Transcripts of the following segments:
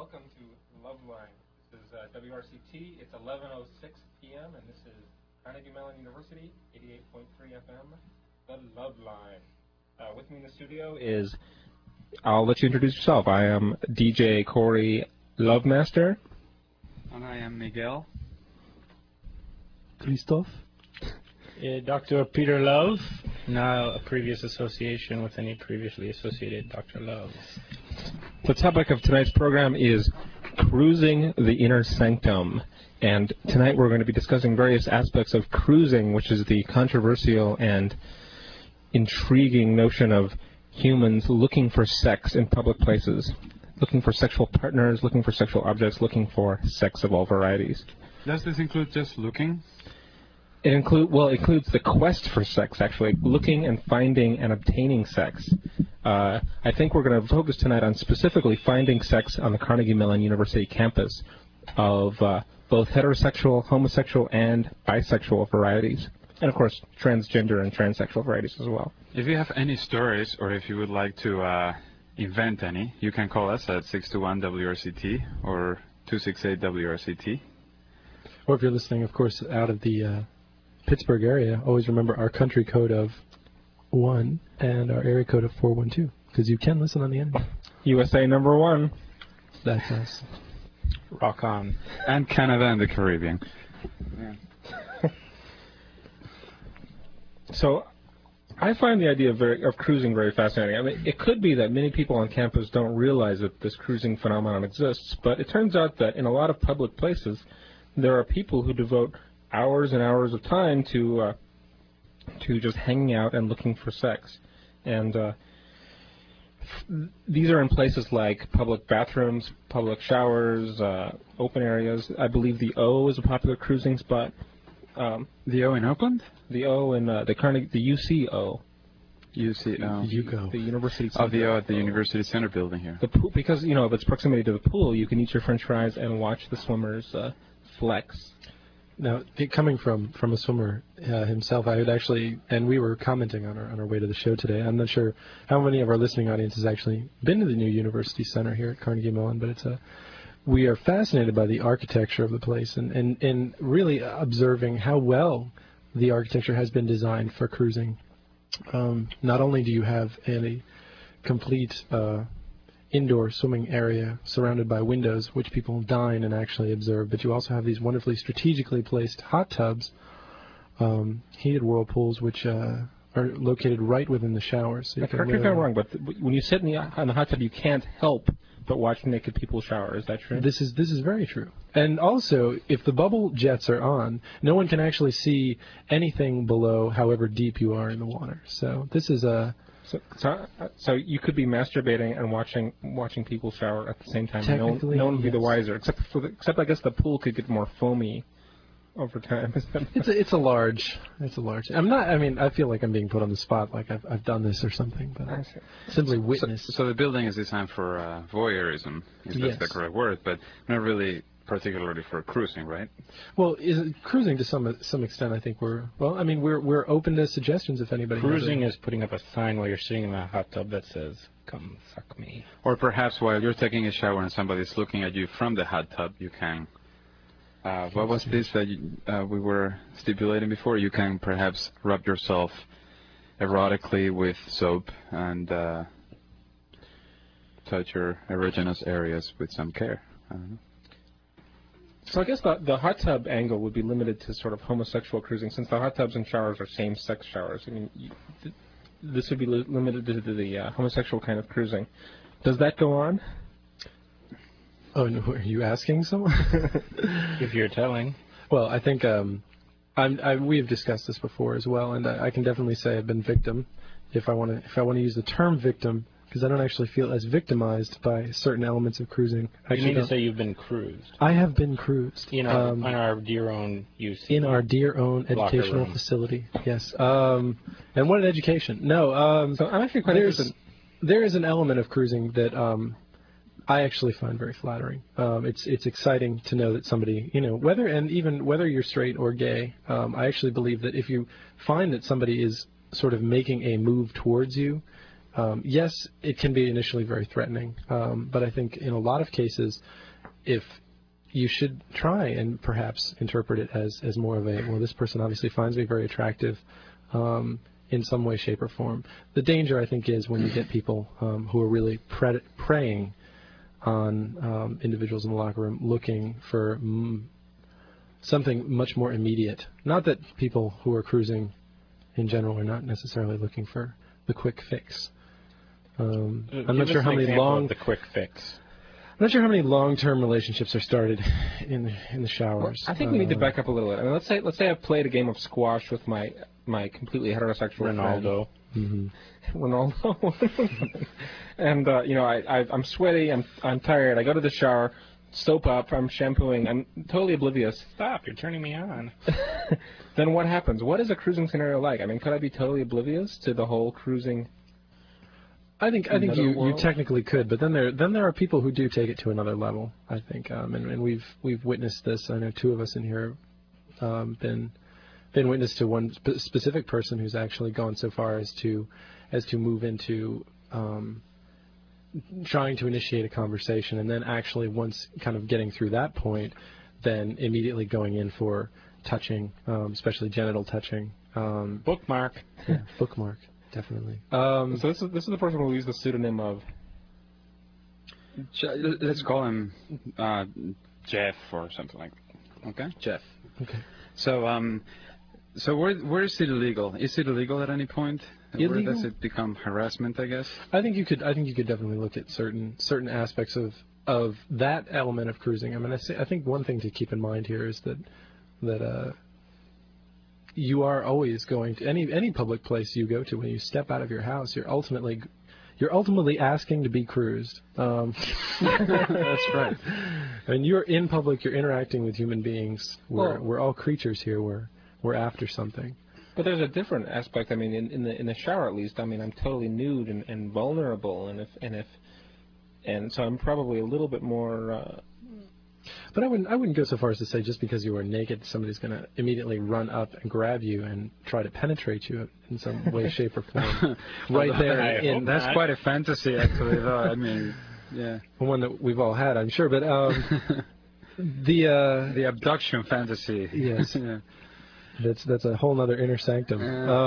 welcome to Loveline. This is WRCT. It's 11:06 p.m. and this is Carnegie Mellon University, 88.3 FM, the Loveline. With me in the studio is, I'll let you introduce yourself. I am DJ Corey Lovemaster. And I am Miguel. Christoph. Dr. Peter Love, now a previous association with any previously associated Dr. Love. The topic of tonight's program is cruising the inner sanctum. And tonight we're going to be discussing various aspects of cruising, which is the controversial and intriguing notion of humans looking for sex in public places, looking for sexual partners, looking for sexual objects, looking for sex of all varieties. Does this include just looking? It includes the quest for sex, actually, looking and finding and obtaining sex. I think we're going to focus tonight on specifically finding sex on the Carnegie Mellon University campus of both heterosexual, homosexual, and bisexual varieties. And, of course, transgender and transsexual varieties as well. If you have any stories or if you would like to invent any, you can call us at 621-WRCT or 268-WRCT. Or if you're listening, of course, out of the Pittsburgh area, always remember our country code of 1 and our area code of 412, because you can listen on the internet. USA number 1. That's us. Rock on. And Canada and the Caribbean. Yeah. So I find the idea of cruising very fascinating. I mean, it could be that many people on campus don't realize that this cruising phenomenon exists, but it turns out that in a lot of public places, there are people who devote hours and hours of time to just hanging out and looking for sex. And these are in places like public bathrooms, public showers, open areas. I believe the O is a popular cruising spot. The O in Oakland? The O in the UCO. UCO. The University Center. Oh, the O at the University Center building here. The pool, because, you know, of its proximity to the pool, you can eat your french fries and watch the swimmers flex. Now, coming from a swimmer himself, I would actually, and we were commenting on our way to the show today. I'm not sure how many of our listening audience has actually been to the new University Center here at Carnegie Mellon, but we are fascinated by the architecture of the place and really observing how well the architecture has been designed for cruising. Not only do you have a complete indoor swimming area surrounded by windows, which people dine and actually observe, but you also have these wonderfully strategically placed hot tubs, heated whirlpools, which are located right within the showers. So correct me if I'm wrong, but when you sit in the hot tub, you can't help but watch naked people shower. Is that true? This is very true. And also, if the bubble jets are on, no one can actually see anything below, however deep you are in the water. So this is a So you could be masturbating and watching people shower at the same time. Technically, no one would be the yes. wiser, except I guess the pool could get more foamy over time. It's a large. I feel like I'm being put on the spot, like I've done this or something, but I simply witness. So the building is designed for voyeurism, if that's the correct word, but not really particularly for cruising, right? Well, cruising to some extent, I think we're open to suggestions if anybody. Cruising is putting up a sign while you're sitting in a hot tub that says, "Come suck me." Or perhaps while you're taking a shower and somebody's looking at you from the hot tub, you can. What was this that we were stipulating before? You can perhaps rub yourself erotically with soap and touch your erogenous areas with some care. I don't know. So I guess the hot tub angle would be limited to sort of homosexual cruising, since the hot tubs and showers are same-sex showers. I mean, this would be limited to the homosexual kind of cruising. Does that go on? Oh, no, are you asking someone? If you're telling. Well, I think we have discussed this before as well, and I can definitely say I've been victim, if I want to use the term victim, because I don't actually feel as victimized by certain elements of cruising. You mean to say you've been cruised? I have been cruised. On our dear own UC. In our dear own educational facility, yes. And what an education. No, so I'm actually quite interested. There is an element of cruising that I actually find very flattering. It's exciting to know that somebody, whether you're straight or gay, I actually believe that if you find that somebody is sort of making a move towards you, yes, it can be initially very threatening, but I think in a lot of cases, if you should try and perhaps interpret it as more of a, well, this person obviously finds me very attractive in some way, shape, or form. The danger, I think, is when you get people who are really preying on individuals in the locker room looking for something much more immediate. Not that people who are cruising in general are not necessarily looking for the quick fix. I'm not sure how many the quick fix. I'm not sure how many long-term relationships are started in the showers. Well, I think we need to back up a little bit. I mean, let's say I've played a game of squash with my completely heterosexual Ronaldo. friend. Mm-hmm. Ronaldo. And I'm sweaty. I'm tired. I go to the shower, soap up. I'm shampooing. I'm totally oblivious. Stop! You're turning me on. Then what happens? What is a cruising scenario like? I mean, could I be totally oblivious to the whole cruising? I think you technically could, but then there are people who do take it to another level. I think, and we've witnessed this. I know two of us in here been witness to one specific person who's actually gone so far as to move into trying to initiate a conversation, and then actually once kind of getting through that point, then immediately going in for touching, especially genital touching. Bookmark. Yeah, bookmark. Definitely. So this is the person who used the pseudonym of. Let's call him Jeff or something like that. Okay, Jeff. Okay. So where is it illegal? Is it illegal at any point? Illegal? Where does it become harassment? I guess. I think you could definitely look at certain aspects of that element of cruising. I mean, I think one thing to keep in mind here is that you are always going to any public place you go to. When you step out of your house, you're ultimately asking to be cruised. That's right. I mean, you're in public. You're interacting with human beings. We're all creatures here. We're after something. But there's a different aspect. I mean, in the shower at least. I mean, I'm totally nude and vulnerable, and so I'm probably a little bit more. But I wouldn't go so far as to say just because you are naked, somebody's going to immediately run up and grab you and try to penetrate you in some way, shape, or form. Right there. That's quite a fantasy, actually, though. I mean, yeah. One that we've all had, I'm sure. But the abduction fantasy. Yes. Yeah. That's a whole other inner sanctum.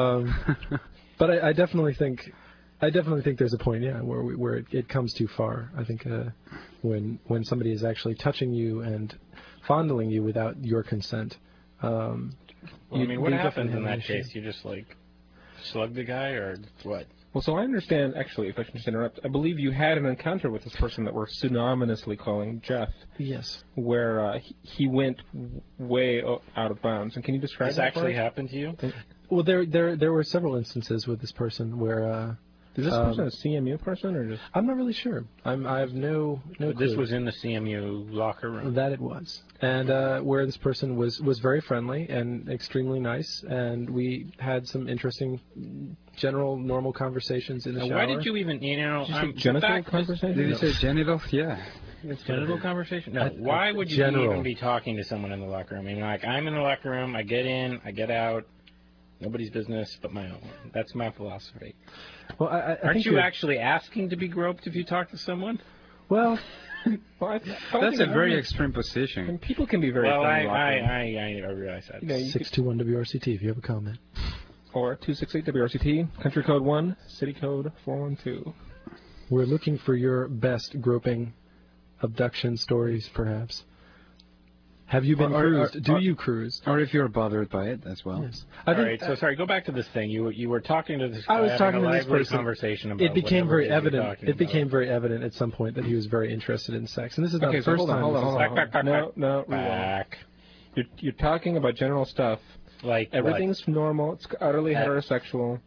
But I definitely think there's a point, yeah, where it comes too far. I think when somebody is actually touching you and fondling you without your consent. Well, I mean, what happens in that case? You just slug the guy, or what? Well, so I understand, actually, if I can just interrupt, I believe you had an encounter with this person that we're pseudonymously calling Jeff. Yes. Where he went way out of bounds. And can you describe this actually happened to you? Well, there were several instances with this person where. Is this person a CMU person or just? I'm not really sure. I have no clue. This was in the CMU locker room. That it was, and where this person was very friendly and extremely nice, and we had some interesting, general, normal conversations in the shower. Why did you even, genital conversation? Did you say genital? Yeah. It's genital conversation? No. Why would you even be talking to someone in the locker room? I mean, I'm in the locker room. I get in. I get out. Nobody's business but my own. That's my philosophy. Well, aren't you actually asking to be groped if you talk to someone? Well, that's a very extreme position. And people can be very. Well, I realize that. 621 WRCT if you have a comment. Or 268 WRCT, country code 1, city code 412. We're looking for your best groping abduction stories, perhaps. Have you been cruised? Do you cruise? Or if you're bothered by it as well. Yes. All right. So sorry. Go back to this thing. You were talking to this guy. I was talking to this person. Conversation about it became very evident. It became very evident at some point that he was very interested in sex, and this is not the first time. Hold on. Back. You're talking about general stuff. Like everything's normal. It's utterly heterosexual.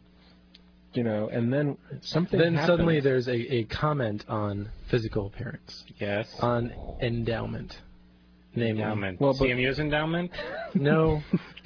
And then something. Then happens. Suddenly there's a comment on physical appearance. Yes. On endowment. Endowment. Well, CMU's endowment? No.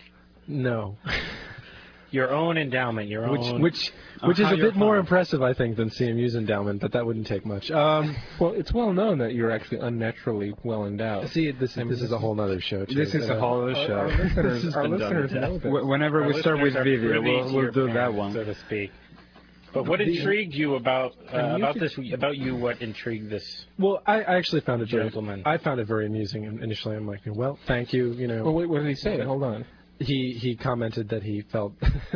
Your own endowment, your own. Which is a bit more impressive, I think, than CMU's endowment, but that wouldn't take much. Well, it's well known that you're actually unnaturally well endowed. See, this is a whole other show, too. This is a whole other show. Our listeners know this. Whenever we start with video, we'll do that one. So to speak. But what intrigued you about this? About you? What intrigued this? Well, I actually found it gentleman. I found it very amusing. Initially, I'm like, well, thank you. You know. Well, wait, what did he say? Hold on. He commented that he felt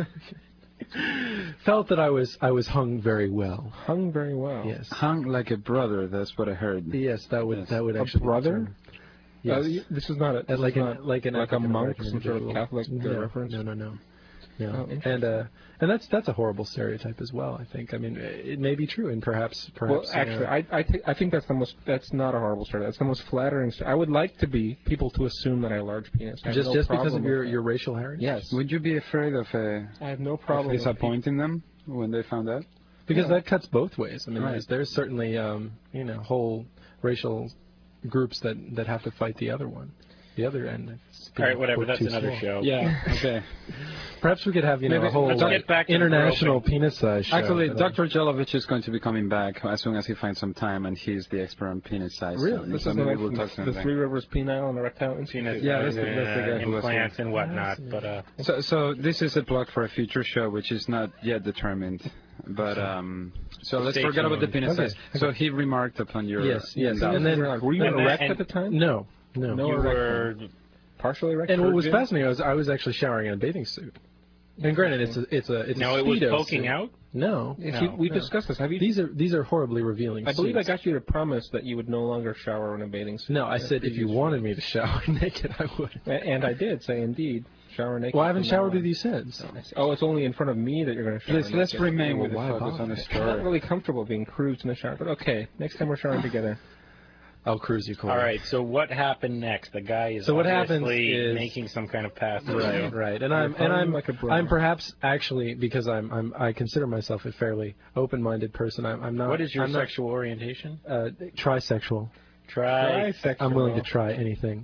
that I was hung very well. Hung very well. Yes. Hung like a brother. That's what I heard. Yes, that would actually a brother. Yes. This is not like a monk, some sort of Catholic reference. No. Oh, and that's a horrible stereotype as well. I think. I mean, it may be true, and perhaps. Well, actually, I think that's not a horrible stereotype. That's the most flattering. I would like people to assume that I have a large penis. Just because of your racial heritage. Yes. Would you be afraid of I have no problem disappointing them when they found out? Because that cuts both ways. I mean, right. there's certainly whole racial groups that have to fight the other one. The other end. All right, whatever. That's another show. Yeah. Okay. Perhaps we could have a whole international penis size show. Actually, Dr. Jelovich is going to be coming back as soon as he finds some time, and he's the expert on penis size. Really? This is we'll talk to him. The Three Rivers Penile and Erectile Penis. Yeah, that's the guy who was implants and whatnot. But so this is a plug for a future show, which is not yet determined. But so let's forget about the penis size. So he remarked upon your yes. And then were you erect at the time? No. You were partially erect. And what was fascinating was I was actually showering in a bathing suit. And granted, it's a now it was poking out. No, we discussed this. Have you? These are horribly revealing. I believe I got you to promise that you would no longer shower in a bathing suit. No, I said if you wanted me to shower naked, I would. And I did say indeed. Shower naked. Well, I haven't showered with you since. Oh, it's only in front of me that you're going to shower naked. Let's remain with the focus on the story. I'm not really comfortable being cruised in the shower, but okay. Next time we're showering together. I'll cruise you, Corey. All right. So what happened next? The guy is making some kind of pass. Right. And I'm perhaps actually because I consider myself a fairly open-minded person. I'm not. What is your sexual orientation? Trisexual. Trisexual. I'm willing to try anything.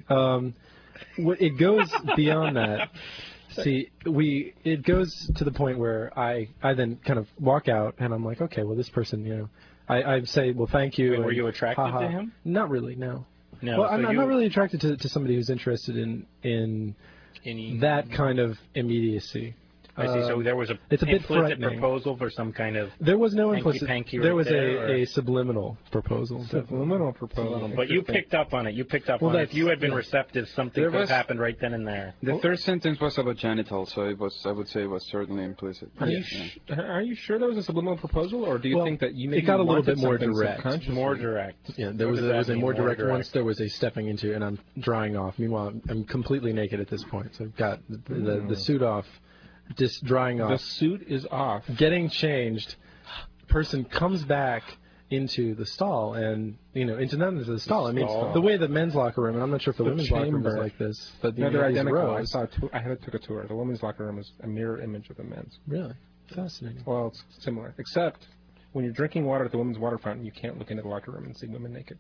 It goes beyond that. See, it goes to the point where I then kind of walk out and I'm like, okay, well, this person, I say, well, thank you. Wait, were you attracted to him? Not really, no. No. Well, I'm not really attracted to somebody who's interested in that kind of immediacy. I see. So there was it's a bit implicit proposal for some kind of. There was no implicit. There was a subliminal proposal. Subliminal proposal. But you picked up on it. You picked up on it. If you had been receptive, something could have happened right then and there. The third sentence was about genitals, so I would say it was certainly implicit. Are you sure there was a subliminal proposal, or do you think that you maybe it got a little bit more direct? More direct. Yeah, there was a more direct. Once there was a stepping into, and I'm drying off. Meanwhile, I'm completely naked at this point, so I've got the suit off. Just drying off. The suit is off. Getting changed. Person comes back into the stall and into the stall. I mean, the way the men's locker room, and I'm not sure if the women's locker room is like this, but they're identical. I took a tour. The women's locker room is a mirror image of the men's. Really fascinating. Well, it's similar, except when you're drinking water at the women's water fountain, you can't look into the locker room and see women naked.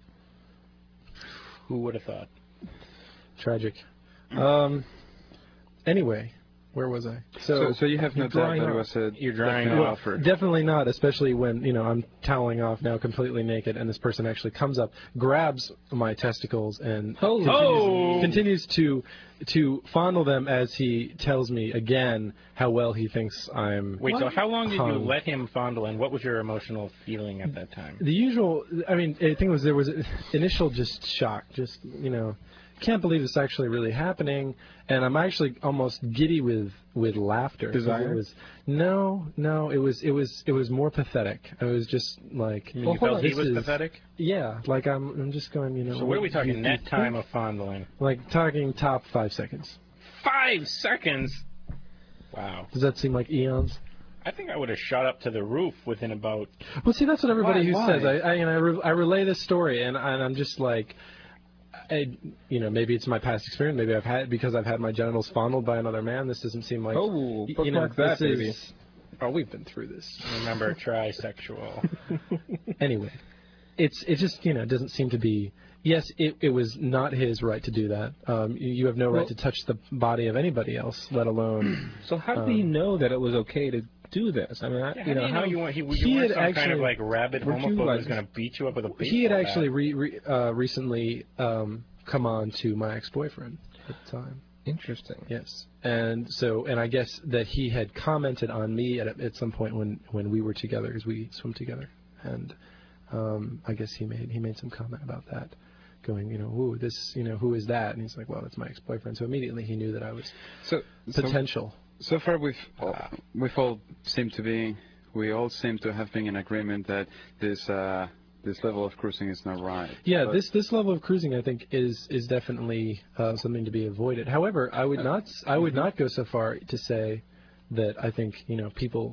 Who would have thought? Tragic. Anyway. Where was I? So you have no doubt that it was you're drying off. Definitely not, especially when I'm toweling off now completely naked, and this person actually comes up, grabs my testicles, and continues to fondle them as he tells me again how well he thinks I'm. Wait, so how long did you let him fondle, and what was your emotional feeling at that time? The usual. I mean, the thing was there was initial just shock, just can't believe it's actually really happening, and I'm actually almost giddy with laughter. Desire? No, it was more pathetic. I was just like, you felt he was pathetic? Yeah, like I'm just going, So what are we talking net time of fondling? Like talking top 5 seconds. 5 seconds? Wow. Does that seem like eons? I think I would have shot up to the roof within about. Well, see, that's what everybody says. I relay this story, and I'm just like. Maybe it's my past experience. Maybe because I've had my genitals fondled by another man. This doesn't seem like. That, baby. We've been through this. Remember, trisexual. Anyway, it just doesn't seem to be. Yes, it was not his right to do that. You have no right to touch the body of anybody else, let alone. So how did he know that it was okay to do this? I mean, how you weren't some kind of like rabid homophobe who's going to beat you up with a baseball He had actually recently come on to my ex-boyfriend at the time. Interesting. Yes. And I guess that he had commented on me at some point when we were together, because we swim together. And I guess he made some comment about that, going, ooh, this, who is that? And he's like, well, it's my ex-boyfriend. So immediately he knew that I was potential. So far, we all seem to have been in agreement that this level of cruising is not right. Yeah, this level of cruising, I think, is definitely something to be avoided. However, I would not go so far to say that I think people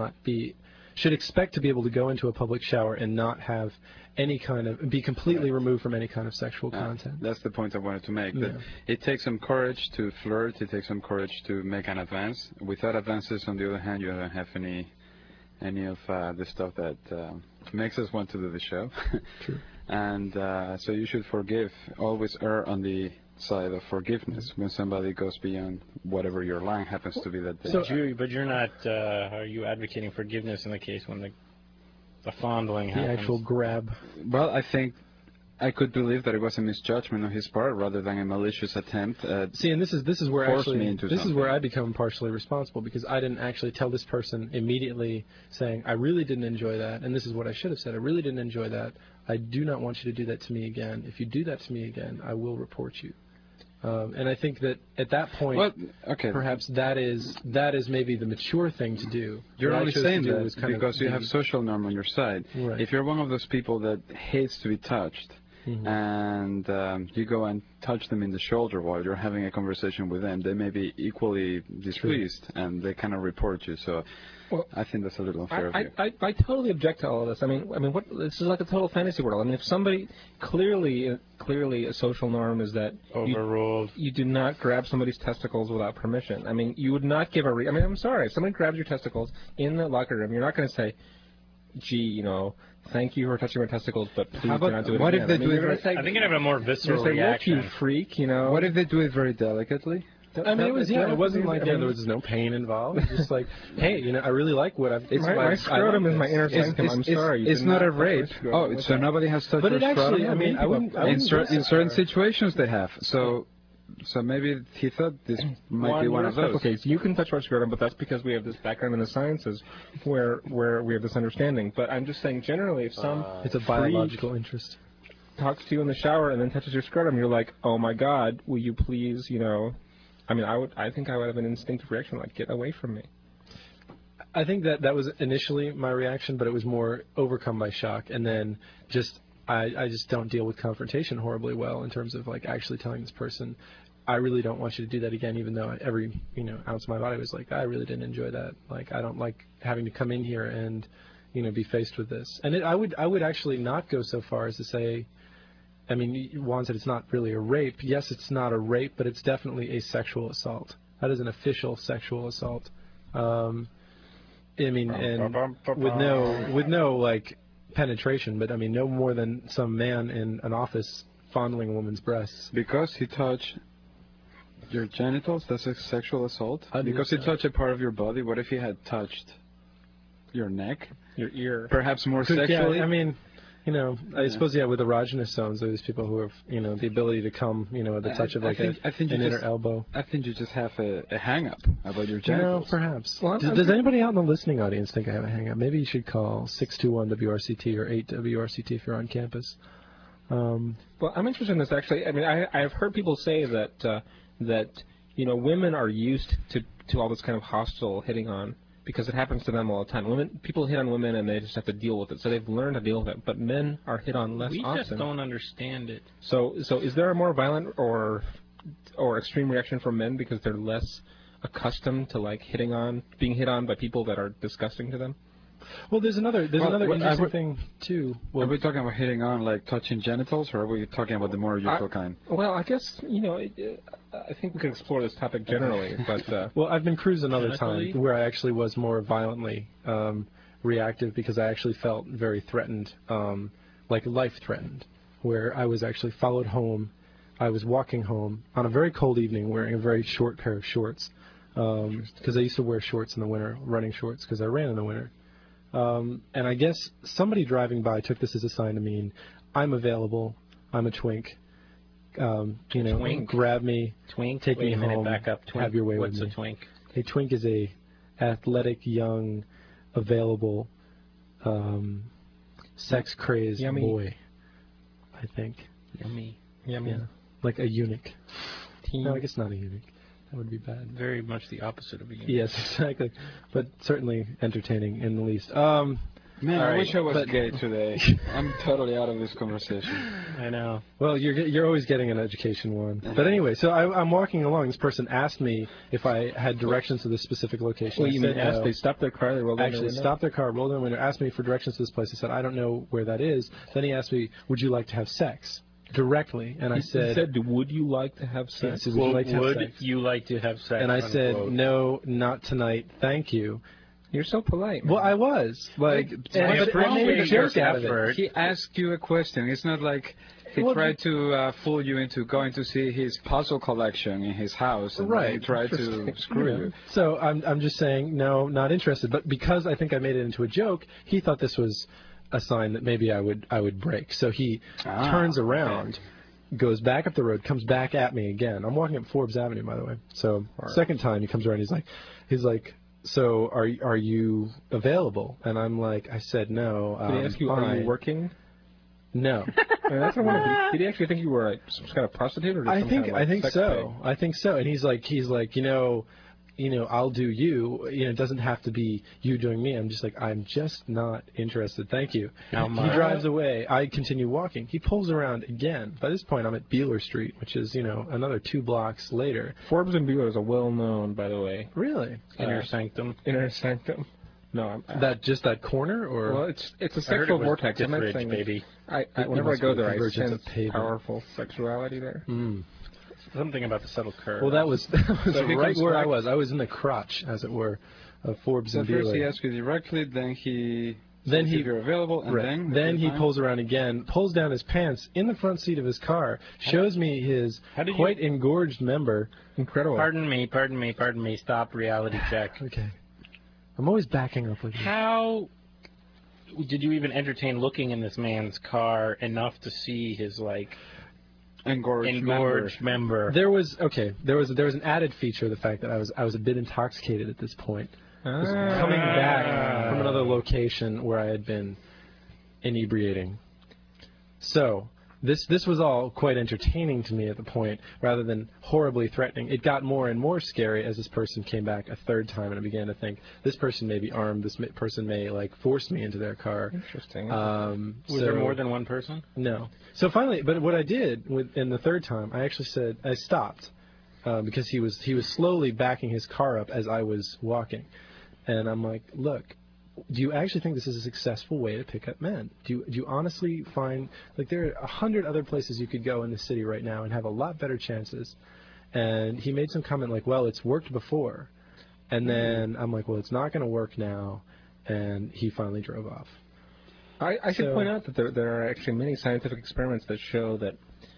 should expect to be able to go into a public shower and not have any kind of be completely removed from any kind of sexual content. That's the point I wanted to make. That it takes some courage to flirt. It takes some courage to make an advance. Without advances, on the other hand, you don't have any of the stuff that makes us want to do the show. True. And so you should forgive. Always err on the side of forgiveness when somebody goes beyond whatever your line happens to be that day. But you're not. Are you advocating forgiveness in the case when the fondling happens? The actual grab. Well, I think I could believe that it was a misjudgment on his part rather than a malicious attempt. See, and this is where this is where I become partially responsible, because I didn't actually tell this person immediately saying, I really didn't enjoy that, and this is what I should have said. I really didn't enjoy that. I do not want you to do that to me again. If you do that to me again, I will report you. And I think that at that point, perhaps that is maybe the mature thing to do. You're only saying that because you have social norm on your side. Right. If you're one of those people that hates to be touched, and you go and touch them in the shoulder while you're having a conversation with them, they may be equally displeased, and they cannot report you. So I think that's a little unfair of you. I totally object to all of this. I mean, this is like a total fantasy world. I mean, if somebody clearly a social norm is that overruled, you do not grab somebody's testicles without permission. I mean, you would not give I'm sorry. If somebody grabs your testicles in the locker room, you're not going to say, gee, thank you for touching my testicles, but please do not do it what again. If they do it? I think I'd have a more visceral reaction. Look, you freak, What if they do it very delicately? I mean, it wasn't like there was no pain involved. It was just like, hey, I really like what I've. My scrotum is my inner sanctum. I'm sorry. It's not a rape. Oh, so nobody has touched your scrotum? But it actually, I mean, I wouldn't. In certain situations they have. So maybe he thought this might be one of those. Okay, so you can touch our scrotum, but that's because we have this background in the sciences where we have this understanding. But I'm just saying, generally, if it's a biological interest talks to you in the shower and then touches your scrotum, you're like, oh my God, will you please, I mean, I think I would have an instinctive reaction like, get away from me. I think that was initially my reaction, but it was more overcome by shock, and then I just don't deal with confrontation horribly well in terms of like actually telling this person, I really don't want you to do that again, even though every ounce of my body was like, I really didn't enjoy that. Like, I don't like having to come in here and be faced with this. And I would actually not go so far as to say, I mean, Juan said it's not really a rape. Yes, it's not a rape, but it's definitely a sexual assault. That is an official sexual assault. I mean, and with no like penetration, but I mean, no more than some man in an office fondling a woman's breasts. Because he touched your genitals, that's a sexual assault? Because he touched a part of your body, what if he had touched your neck? Your ear? Perhaps more sexually? Yeah, I mean, I suppose, with erogenous zones, there's people who have, the ability to come, at the touch of like an inner elbow. I think you just have a hang-up about your genitals. Perhaps. Well, does anybody out in the listening audience think I have a hang-up? Maybe you should call 621-WRCT or 8-WRCT if you're on campus. Well, I'm interested in this, actually. I mean, I've heard people say that women are used to all this kind of hostile hitting on, because it happens to them all the time. People hit on women and they just have to deal with it, so they've learned to deal with it. But men are hit on less often. We just don't understand it. So is there a more violent or extreme reaction from men because they're less accustomed to like being hit on by people that are disgusting to them? Well, there's another interesting thing too. Are we talking about hitting on like touching genitals, or are we talking about the more usual kind? Well, I guess I think we could explore this topic generally, but well, I've been cruised another time where I actually was more violently reactive because I actually felt very threatened, like life threatened, where I was actually followed home. I was walking home on a very cold evening wearing a very short pair of shorts because I used to wear shorts in the winter, running shorts, because I ran in the winter. And I guess somebody driving by took this as a sign to mean I'm available, I'm a twink, Twink. grab me, Twink. take Wait me a minute, home, back up. Twink. have your way What's with me. a twink? A twink is a athletic, young, available, sex-crazed Yummy. boy, I think. Yummy. Yummy. Yeah. Like a eunuch. Teen. No, I guess not a eunuch. That would be bad. Very much the opposite of a eunuch. Yes, exactly. But certainly entertaining in the least. Man, All I right, wish I was but- gay today. I'm totally out of this conversation. I know. Well, you're always getting an education one. But anyway, so I'm walking along. This person asked me if I had directions to this specific location. Well, I you said mean asked? no. They stopped their car. They rolled down their Actually window? stopped their car, rolled down the window, asked me for directions to this place. I said, I don't know where that is. Then he asked me, would you like to have sex? Directly. And I He said, would you like to have yeah, sex? so would you like to have Would sex? you like to have sex? And I said, unquote? no, not tonight, thank you. You're so polite. Well, I was. Like, but I made a joke out of it. He asked you a question. It's not like he tried to fool you into going to see his puzzle collection in his house and Right. he tried to screw you. So I'm just saying, no, not interested. But because I think I made it into a joke, he thought this was a sign that maybe I would break. So he turns around, goes back up the road, comes back at me again. I'm walking up Forbes Avenue, by the way. So second time he comes around, he's like, so are you available? And I'm like, I said no. Did he ask you, are you working? No. That's what I wanted. Did he actually think you were like some kind of prostitute, or I some think kind of, like, I think sex so. thing? I think so. And he's like, I'll do you. It doesn't have to be you doing me. I'm just like, I'm just not interested. Thank you. How He much? drives away. I continue walking. He pulls around again. By this point, I'm at Beeler Street, which is another 2 blocks later. Forbes and Bueller is a well-known, by the way, Really? Inner sanctum. inner sanctum. No, That corner or? well, it's a I heard sexual it was vortex. I'm not Diffridge, saying baby. whenever I must go be there, I convergence sense of pavement. powerful sexuality there. Something about the subtle curve. Well, that was So he right comes where I back- was. I was in the crotch, as it were, of Forbes So and first he Beeler. asked you directly, then he Then says he- if you're available, and Right. then he pulls around again, pulls down his pants in the front seat of his car, shows me his How did you- quite engorged member. Incredible. Pardon me. Stop. Reality check. Okay. I'm always backing up like that. How did you even entertain looking in this man's car enough to see his engorged member? There was an added feature of the fact that I was a bit intoxicated at this point. I was coming back from another location where I had been inebriating. So this was all quite entertaining to me at the point, rather than horribly threatening. It got more and more scary as this person came back a third time, and I began to think, this person may be armed. This person may force me into their car. Interesting. Was there more than one person? No. So finally, but what I did in the third time, I actually said I stopped because he was slowly backing his car up as I was walking, and I'm like, look, do you actually think this is a successful way to pick up men? Do you honestly find there are 100 other places you could go in the city right now and have a lot better chances? And he made some comment like, well, it's worked before, and then I'm like, well, it's not going to work now, and he finally drove off. I should point out that there are actually many scientific experiments that show that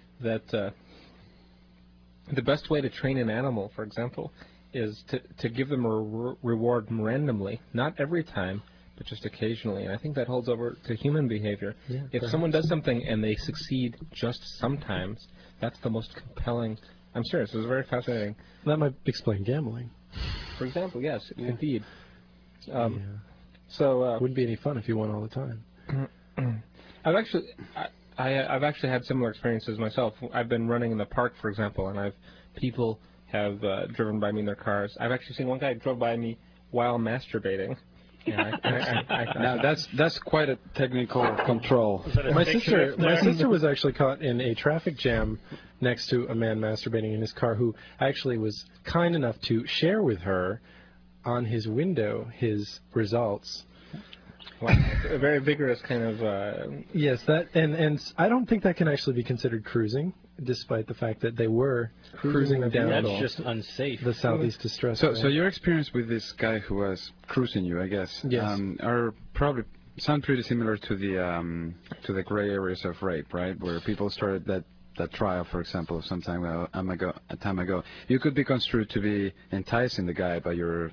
the best way to train an animal, for example, is to give them a reward randomly, not every time, but just occasionally. And I think that holds over to human behavior. Yeah, if perhaps. someone does something and they succeed just sometimes, that's the most compelling. I'm serious. It was very fascinating. That might explain gambling. For example, yes, indeed. Yeah. So Wouldn't be any fun if you won all the time. I've actually had similar experiences myself. I've been running in the park, for example, and people have driven by me in their cars. I've actually seen one guy drove by me while masturbating. Now that's quite a technical control. My sister was actually caught in a traffic jam next to a man masturbating in his car, who actually was kind enough to share with her on his window his results. Wow, a very vigorous kind of. Yes, that and I don't think that can actually be considered cruising, despite the fact that they were cruising down That's just unsafe. the southeast distress. So your experience with this guy who was cruising you, I guess, Yes. are probably sound pretty similar to the gray areas of rape, right? Where people started that trial, for example, a time ago. You could be construed to be enticing the guy by your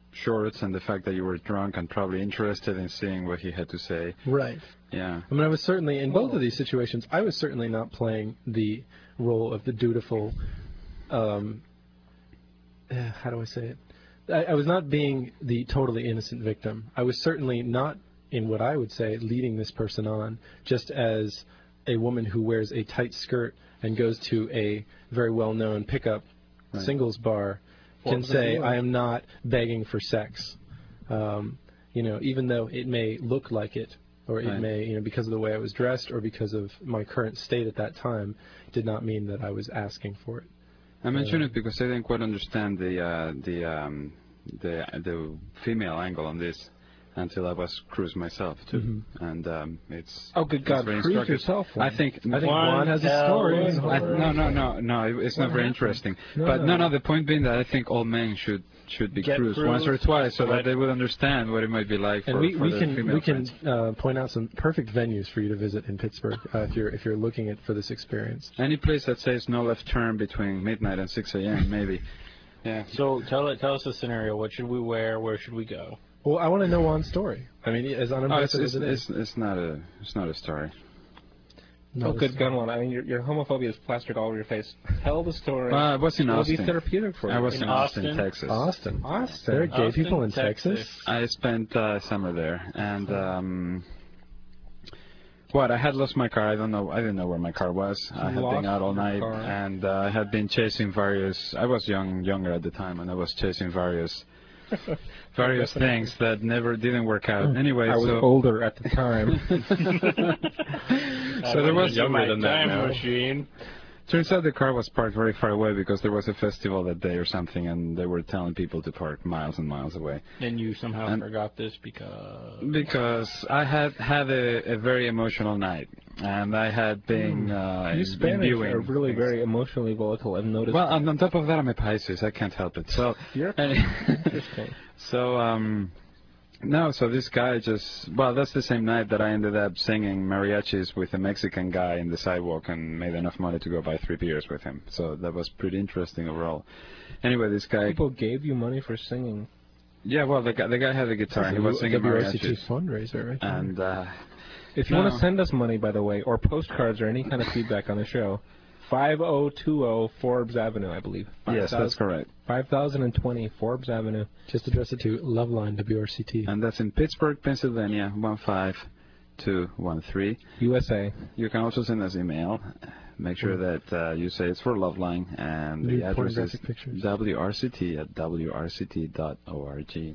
shorts and the fact that you were drunk and probably interested in seeing what he had to say. Right. Yeah. I mean, I was certainly, in both of these situations, I was certainly not playing the role of the dutiful, how do I say it? I was not being the totally innocent victim. I was certainly not, in what I would say, leading this person on, just as a woman who wears a tight skirt and goes to a very well-known pickup singles bar can say, I am not begging for sex. Even though it may look like it, or it may, because of the way I was dressed or because of my current state at that time, did not mean that I was asking for it. I mention it because I didn't quite understand the female angle on this until I was cruised myself too, and it's good God, cruise yourself. I think Juan has a story. No, it's not very interesting. But the point being that I think all men should be cruised once or twice so that they would understand what it might be like. And we can friends. Point out some perfect venues for you to visit in Pittsburgh if you're looking for this experience. Any place that says no left turn between midnight and 6 a.m. maybe. Yeah. So tell us the scenario. What should we wear? Where should we go? Well, I want to know Juan's story. I mean, as unimpressive as it is. It's not a story. Good gun one. I mean, your homophobia is plastered all over your face. Tell the story. I was in Austin. It'll be therapeutic for you. I was in Austin, Texas. Austin. There are gay people in Texas? I spent summer there, and I had lost my car. I didn't know where my car was. I had been out all night, and I had been chasing various. I was younger at the time, and I was chasing various things that didn't work out. Anyway, I was older at the time. So there was younger than that machine. Turns out the car was parked very far away because there was a festival that day or something, and they were telling people to park miles and miles away. And you somehow forgot this because I had a very emotional night, and I had been you Spanish are really very emotionally volatile. I've noticed. Well, on top of that, I'm a Pisces. I can't help it. So interesting. So this guy that's the same night that I ended up singing mariachis with a Mexican guy in the sidewalk and made enough money to go buy 3 beers with him. So that was pretty interesting overall. Anyway, this guy... People gave you money for singing. Yeah, well, the guy had a guitar. He was singing mariachis. Fundraiser, right? And if you want to send us money, by the way, or postcards or any kind of feedback on the show, 5020 Forbes Avenue, I believe. Yes, that's correct. 5020 Forbes Avenue. Just address it to Loveline WRCT. And that's in Pittsburgh, Pennsylvania, 15213. USA. You can also send us email. Make sure that you say it's for Loveline, and the address is wrct@wrct.org.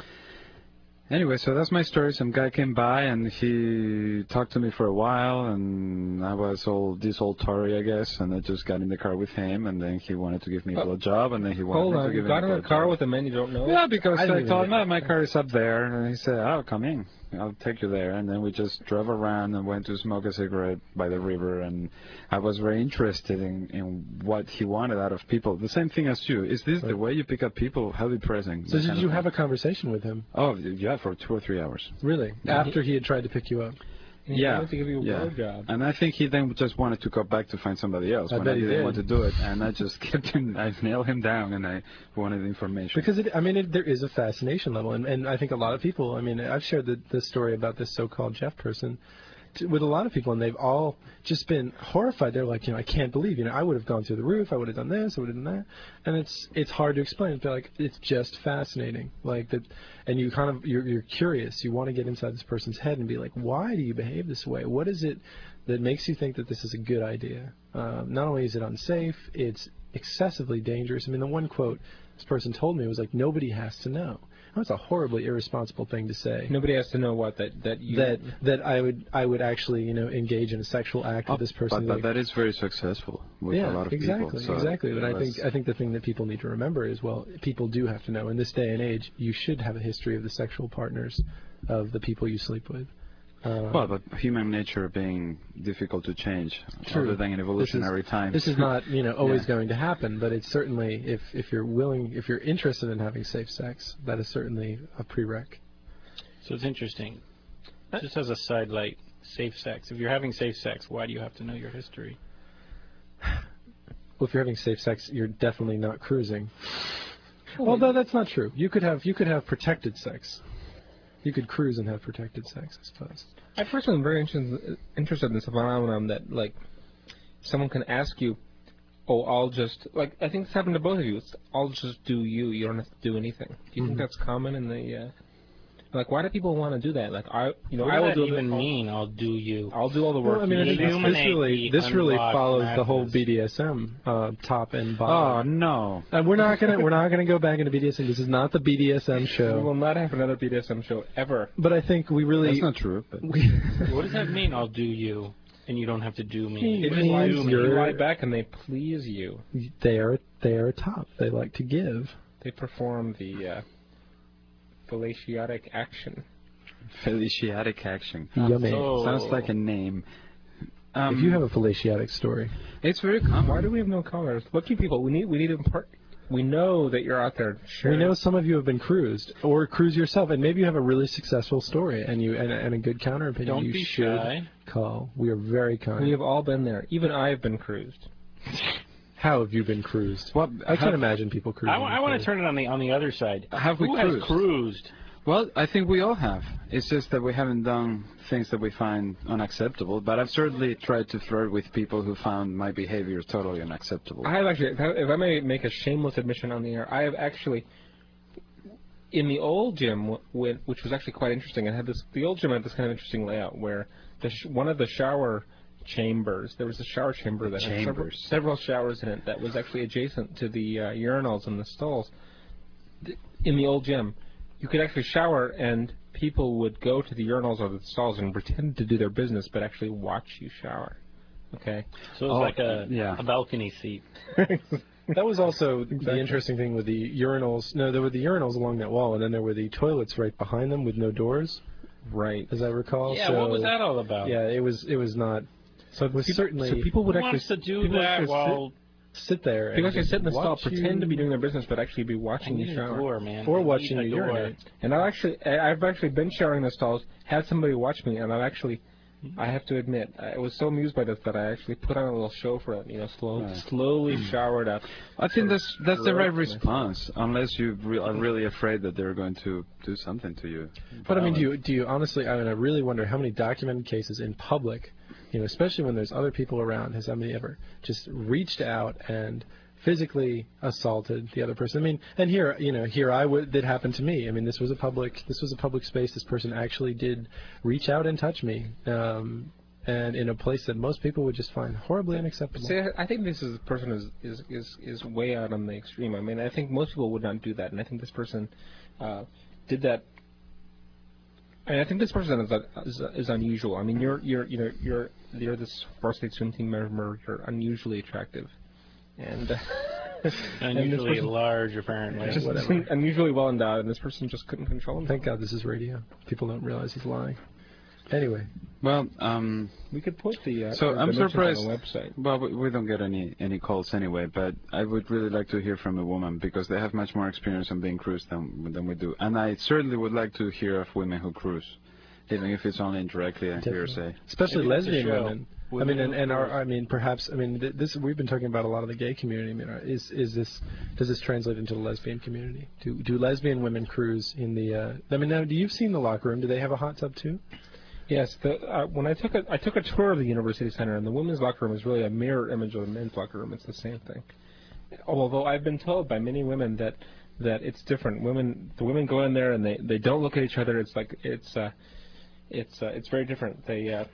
Anyway, so that's my story. Some guy came by, and he talked to me for a while, and I was all Tory, I guess, and I just got in the car with him, and then he wanted to give me a blowjob, and then he wanted me to give him a blowjob. You got in a car with a man you don't know? Yeah, because I told him, my car is up there, and he said, come in. I'll take you there. And then we just drove around and went to smoke a cigarette by the river, and I was very interested in what he wanted out of people. The same thing as you. Is this the way you pick up people? How depressing. So did you have a conversation with him? Oh, yeah, for 2 or 3 hours. Really? After he had tried to pick you up? He wanted to give you a blowjob. And I think he then just wanted to go back to find somebody else when I didn't want to do it. And I just kept him, I nailed him down, and I wanted information. Because, there is a fascination level. And I think a lot of people, I've shared the story about this so-called Jeff person with a lot of people, and they've all just been horrified. They're like, I can't believe, I would have gone through the roof, I would have done this, I would have done that, and it's hard to explain. It's like, it's just fascinating, like that, and you're curious. You want to get inside this person's head and be like, why do you behave this way? What is it that makes you think that this is a good idea? Not only is it unsafe, it's excessively dangerous. The one quote this person told me was like, nobody has to know. That's a horribly irresponsible thing to say. Nobody has to know what that I would actually engage in a sexual act with this person. But that is very successful with a lot of people. So exactly. But I think the thing that people need to remember is, people do have to know. In this day and age, you should have a history of the sexual partners of the people you sleep with. But human nature being difficult to change, other than in evolutionary times. This is not, always going to happen, but it's certainly, if you're interested in having safe sex, that is certainly a prereq. So it's interesting. Just as a sidelight, safe sex. If you're having safe sex, why do you have to know your history? Well, if you're having safe sex, you're definitely not cruising. Although that's not true. You could have protected sex. You could cruise and have protected sex, I suppose. I personally am very interested in this phenomenon that, like, someone can ask you, oh, I'll just, like, I think it's happened to both of you. It's, I'll just do you. You don't have to do anything. Do you think that's common in the, like, why do people want to do that? Like, I will do even mean, I'll do you? I'll do all the work. Well, I mean, this really follows the whole BDSM top and bottom. Oh no! We're not gonna go back into BDSM. This is not the BDSM show. We will not have another BDSM show ever. But I think we really. That's not true. But what does that mean? I'll do you, and you don't have to do me. It means you lie back and they please you. They are top. They like to give. They perform the fellatiotic action. Fellatiotic action. Yummy. Sounds like a name. If you have a fellatiotic story, it's very common. Why do we have no callers? Look, you people, we need to impart. We know that you're out there sharing. We know some of you have been cruised or cruise yourself, and maybe you have a really successful story and a good counter opinion. Don't you be should shy. Call. We are very kind. We have all been there. Even I have been cruised. How have you been cruised? Well, I can't imagine people cruising. I want to turn it on the other side. Have we Who cruised? has cruised? Well, I think we all have. It's just that we haven't done things that we find unacceptable. But I've certainly tried to flirt with people who found my behavior totally unacceptable. I have actually, if I may make a shameless admission on the air, I have actually, in the old gym, which was actually quite interesting, the old gym had this kind of interesting layout where one of the shower chambers, there was a shower chamber that had several showers in it that was actually adjacent to the urinals and the stalls. In the old gym, you could actually shower, and people would go to the urinals or the stalls and pretend to do their business, but actually watch you shower. Okay? So it was like a balcony seat. That was also the interesting thing with the urinals. No, there were the urinals along that wall, and then there were the toilets right behind them with no doors. Right. As I recall. Yeah, what was that all about? Yeah, it was not. So it was certainly. So people would Who actually wants to do that while sit there. People actually sit in the stall, you. pretend to be doing their business, but actually be watching you shower. Door, man. Or watching you urinate. And I've actually been showering in the stalls, had somebody watch me, and I have to admit, I was so amused by this that I actually put on a little show for it. Slowly showered up. I think that's the right response, unless you are really afraid that they're going to do something to you. But I mean, do you honestly? I mean, I really wonder how many documented cases in public, especially when there's other people around, has somebody ever just reached out and physically assaulted the other person? I mean, and here that happened to me. I mean, this was a public space. This person actually did reach out and touch me, and in a place that most people would just find horribly unacceptable. See, I think this person is way out on the extreme. I mean, I think most people would not do that, and I think this person did that. I think this person is unusual. I mean, you're this varsity swim team member. You're unusually attractive, and unusually large, apparently. Just unusually well endowed, and this person just couldn't control him. Thank God this is radio. People don't realize he's lying. Anyway, well, we could put the so I'm surprised. On the website. Well, we don't get any calls anyway, but I would really like to hear from a woman because they have much more experience on being cruised than we do, and I certainly would like to hear of women who cruise, even if it's only indirectly a hearsay. Especially lesbian women. I mean, perhaps this we've been talking about a lot of the gay community. I mean, does this translate into the lesbian community? Do lesbian women cruise in the? I mean, now, do you've seen the locker room? Do they have a hot tub too? Yes. When I took a tour of the University Center, and the women's locker room is really a mirror image of the men's locker room. It's the same thing. Although I've been told by many women that it's different. The women go in there and they don't look at each other. It's like it's very different.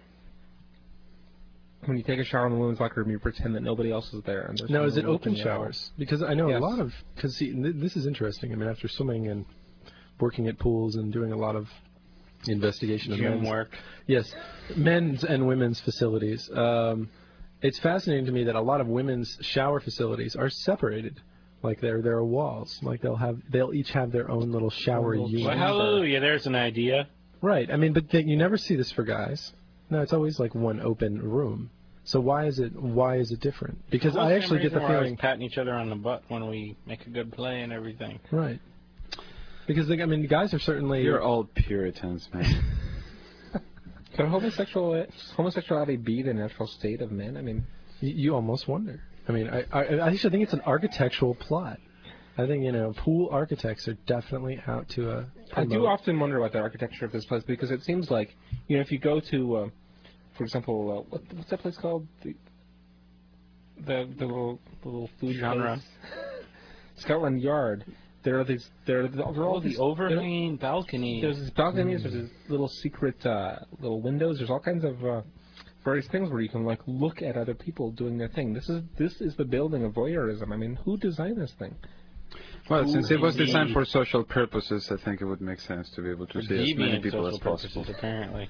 When you take a shower in the women's locker room, you pretend that nobody else is there. And now, is it open showers? Because I know yes. a lot of. Because see, this is interesting. I mean, after swimming and working at pools and doing a lot of investigation of gym work. Yes, men's and women's facilities. It's fascinating to me that a lot of women's shower facilities are separated. Like there are walls. Like they'll each have their own little shower unit. Well, hallelujah! There's an idea. Right. I mean, but you never see this for guys. No, it's always like one open room. So why is it different? Because I actually get the feeling patting each other on the butt when we make a good play and everything. Right. Because guys are certainly. You're all Puritans, man. Could homosexuality be the natural state of men? I mean, you almost wonder. I mean, I actually think it's an architectural plot. I think, pool architects are definitely out to I do often wonder about the architecture of this place because it seems like, if you go to, for example, what's that place called? The little food genre. Scotland Yard. There are all the overhanging balconies. There's these balconies. There's these little secret little windows. There's all kinds of various things where you can look at other people doing their thing. This is the building of voyeurism. I mean, who designed this thing? Well, since it was designed for social purposes, I think it would make sense to be able to see as many people as possible. Apparently.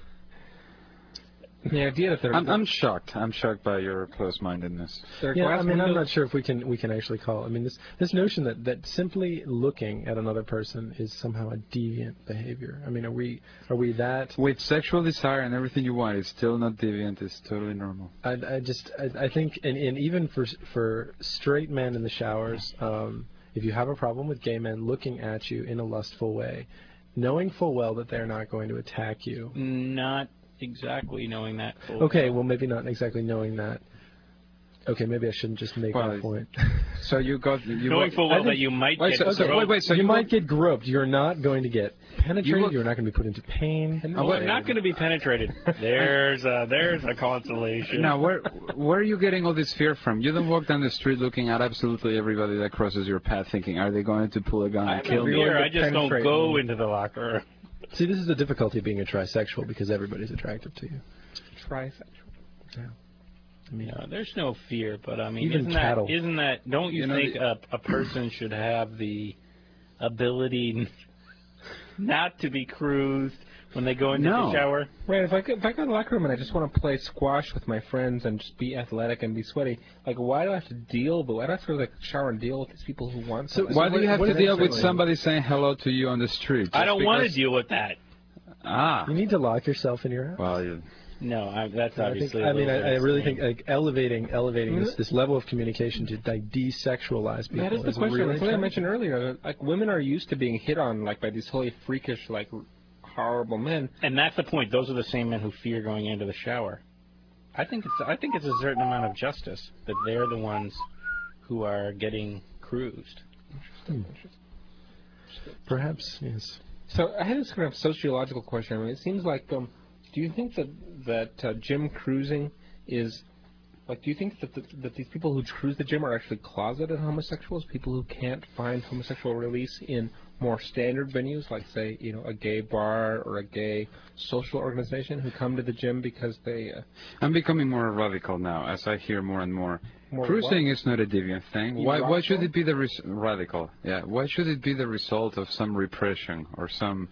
The idea that they're... I'm shocked. I'm shocked by your close-mindedness. Yeah, I'm not sure if we can actually call it. This notion that simply looking at another person is somehow a deviant behavior. Are we that... With sexual desire and everything you want, it's still not deviant. It's totally normal. I think, and even for straight men in the showers, if you have a problem with gay men looking at you in a lustful way, knowing full well that they're not going to attack you... Not exactly knowing that. Okay, well, maybe not exactly knowing that. Okay, maybe I shouldn't just make that point. So you knowing full well that you might get groped. So you might get groped. You're not going to get penetrated. You're not going to be put into pain. You're not going to be penetrated. There's a consolation. Now, where are you getting all this fear from? You don't walk down the street looking at absolutely everybody that crosses your path thinking, are they going to pull a gun and kill me? I just don't go into the locker room. See, this is the difficulty of being a trisexual because everybody's attractive to you. Trisexual. Yeah. No, there's no fear, but even cattle. Isn't that? Don't you think a person should have the ability not to be cruised when they go into the shower? Right. If I go to the locker room and I just want to play squash with my friends and just be athletic and be sweaty, why do I have to deal? But why do I have to go to the shower and deal with these people who want? So why do you have to deal with somebody saying hello to you on the street? I don't want to deal with that. You need to lock yourself in your house. Well, no, that's obviously. I really think elevating this level of communication to desexualize people. That is the question. That's what I mentioned earlier. Women are used to being hit on by these wholly freakish horrible men. And that's the point. Those are the same men who fear going into the shower. I think it's a certain amount of justice that they're the ones who are getting cruised. Perhaps, yes. So I had this kind of sociological question. It seems like, do you think that gym cruising is, do you think that these people who cruise the gym are actually closeted homosexuals, people who can't find homosexual release in more standard venues, like, say, a gay bar or a gay social organization, who come to the gym because they... I'm becoming more radical now, as I hear more and more. Cruising is not a deviant thing. Why should it be radical? Yeah. Why should it be the result of some repression or some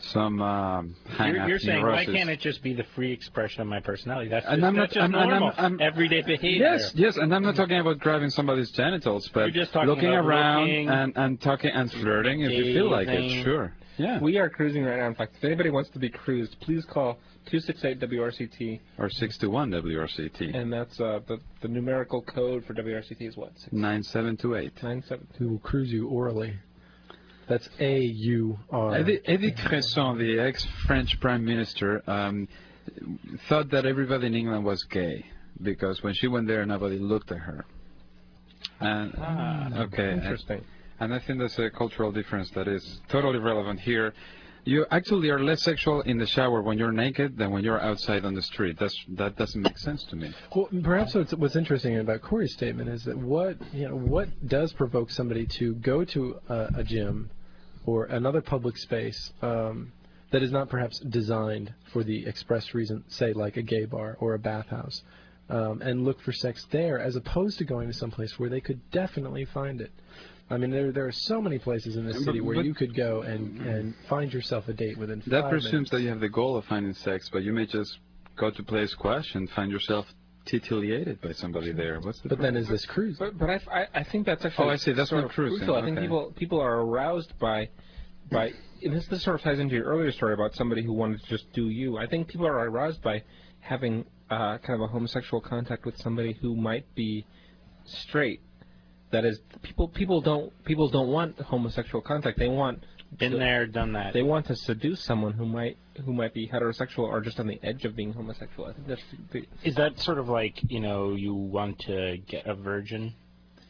you're saying, why can't it just be the free expression of my personality? That's just normal, everyday behavior. Yes, and I'm not talking about grabbing somebody's genitals, but looking around and talking and flirting if you feel like it, sure. Yeah. We are cruising right now. In fact, if anybody wants to be cruised, please call 268-WRCT. Or 621-WRCT. And that's the numerical code for WRCT is what? 9728. 972. We will cruise you orally. That's A-U-R. Edith Cresson, the ex-French Prime Minister, thought that everybody in England was gay because when she went there, nobody looked at her. And, interesting. And I think that's a cultural difference that is totally relevant here. You actually are less sexual in the shower when you're naked than when you're outside on the street. That doesn't make sense to me. Well, perhaps what's interesting about Corey's statement is that what does provoke somebody to go to a gym or another public space that is not perhaps designed for the express reason, say like a gay bar or a bathhouse, and look for sex there as opposed to going to some place where they could definitely find it. I mean, there are so many places in this city where you could go and find yourself a date within 5 minutes. That presumes that you have the goal of finding sex, but you may just go to play squash and find yourself titillated by somebody there. What's the problem? Then is this cruise? But I think that's actually... I see. That's not cruising. I think people are aroused by and this sort of ties into your earlier story about somebody who wanted to just do you. I think people are aroused by having kind of a homosexual contact with somebody who might be straight. That is, people don't want homosexual contact. They want been there, done that. They want to seduce someone who might be heterosexual or just on the edge of being homosexual. I think that's is that sort of like you want to get a virgin?